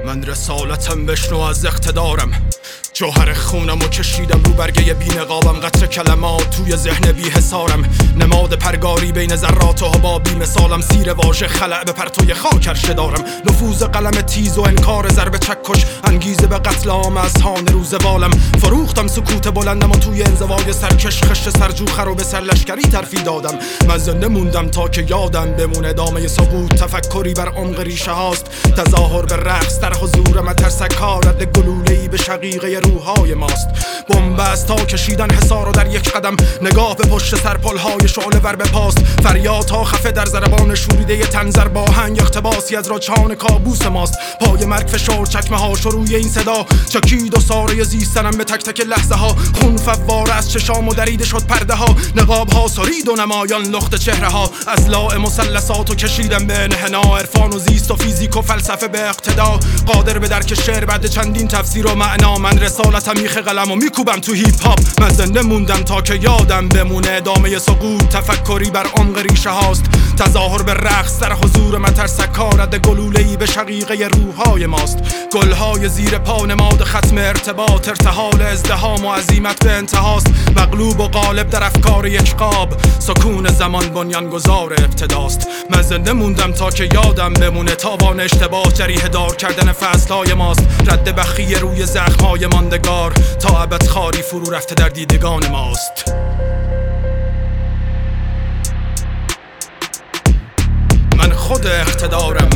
من رسالتم بشنو از اقتدارم، جوهر خونم و کشیدم رو برگه بی نقابم، قطر کلمات توی ذهن بی حسارم، نماد پرگاری بین ذرات و حبابی مثالم، سیر واژه خلع به پرتوی خاک عرشه دارم، نفوذ قلم تیز و انکار ضرب چکش، انگیزه به قتل عام از هان روز والم، فروختم سکوت بلندم و توی انزوای سرکش خشت سرجوخه رو به سرلشکری ترفی دادم. من زنده موندم تا که یادم بمونه ادامه سقوط تفکری بر عمق ریشه هاست، تظاهر به رقص در حضور مترسک ها، رد گلوله‌ای به شقیقه روحای ماست، بنبست تا کشیدن حصار و در یک قدم نگاه به پشت سر پلهای شعله ور به پاست، فریاد ها خفه در ضربان شوریده تنزر با هنگ اقتباسی از راچان کابوس ماست، پای مرگ فشار چکمه ها شروع این صدا چکید و ساره زیستنم به تک تک لحظه ها، خون فواره از چشام و دریده شد پرده ها، نقاب ها سرید و نمایان لخت چهره ها، از لاء مثلثات و کشیدم به انحنا، عرفان و زیست و فیزیک و فلسفه به اقتدا، قادر به درک شعر بعد چندین تفسیر و معنا، من رسالتم میخ قلم و میکوبم تو هیپ هاپ، من زنده موندم تا که یادم بمونه ادامه سقوط تفکری بر عمق ریشه هاست، تظاهر به رقص در حضور مترسک ها، رد گلوله‌ای به شقیقه روحای ماست، گلهای زیر پا نماد ختم ارتباط، ارتحال ازدحام و عزیمت به انتهاست، مغلوب و غالب در افکار یک قاب، سکون زمان بنیانگذار ابتداست، من زنده موندم تا که یادم بمونه تاوان اشتباه جریحه دار کردن فصلهای ماست، رد بخیه روی زخمهای ماندگار تا ابد خاری فرو رفته در دیدگان ماست. من خود اقتدارم،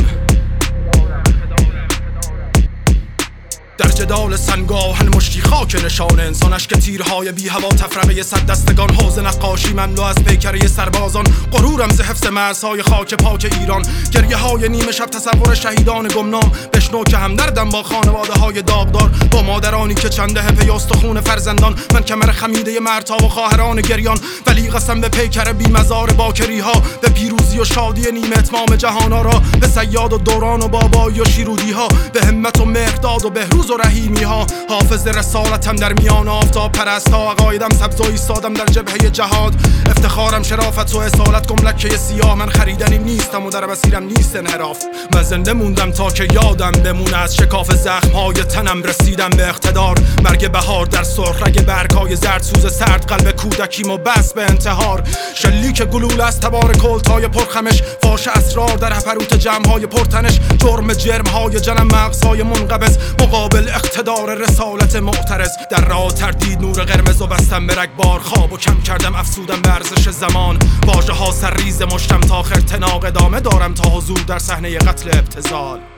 در جدال سنگاهن مشتی خاک نشان انسانش که تیرهای بی هوا تفرقه صد دستگان، حوض نقاشی مملو از پیکره سربازان، غرورم ز حفظ مرزهای خاک پاک ایران، گریه های نیمه شب تصور شهیدان گمنام، بشنو که همدردم با خانواده های داغدار، با مادرانی که چند دهه پی استخون فرزندان، من کمر خمیده مردها و خواهران گریان، ولی قسم به پیکر بی مزار باکری ها، به پیروزی و شادی نیمه اتمام جهانا را، به صیاد و دوران و بابایی و شیرودی ها، به همت و مهرداد و بهروز و رحیمی ها، حافظ رسالتم در میان آفتاب پرست ها، عقایدم سبز و ایستادم در جبهه جهاد، افتخارم شرافت و اصالت گملکه سیاه، من خریدنیم نیستم و در مسیرم نیست انحراف، من زنده موندم تا که یادم بمونه از شکاف زخمهای تنم رسیدم به اقتدار، مرگ بهار در سرخ رگ برگهای زرد سوز سرد، قلب کودکیم و بس به انتحار، شلیک گلوله از تبار کلتای پرخمش، فاش اسرار در هپروت جمعهای پرتنش، جرم جرمهای جنم مغزهای منقبض، مقابل اقتدار رسالت معترض، در راه تردید نور قرمز و بستم به رگبار، خواب و کم کردم افسودم به ارزش زمان، واژه ها سر ریز مشتم تا آخر تناق ادامه دارم تا حضور در صحنه قتل ابتذال.